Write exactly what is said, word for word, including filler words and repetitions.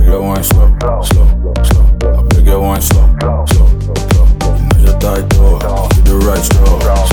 it one slow, slow, slow. I beg it one slow, slow, slow. You know you die door, you the right straw.